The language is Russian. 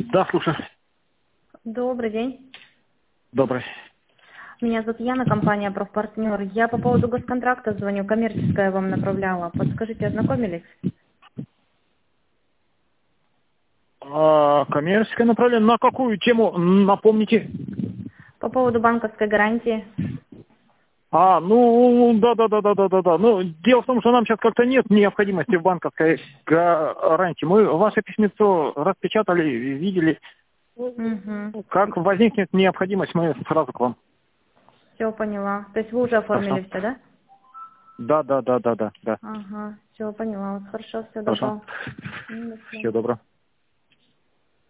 Да, слушаю. Добрый день. Добрый. Меня зовут Яна, компания «Профпартнер». Я по поводу госконтракта звоню, коммерческое вам направляла. Подскажите, ознакомились? Коммерческое направление. На какую тему, напомните? По поводу банковской гарантии. Да. Ну, дело в том, что нам сейчас как-то нет необходимости в банковской гарантии. Мы ваше письмецо распечатали, видели. Угу. Как возникнет необходимость, мы сразу к вам. Все, поняла. То есть вы уже оформили Хорошо. все, да? Да. Ага, все, поняла. Вот хорошо, все, Хорошо. добро. До свидания. Всего доброго.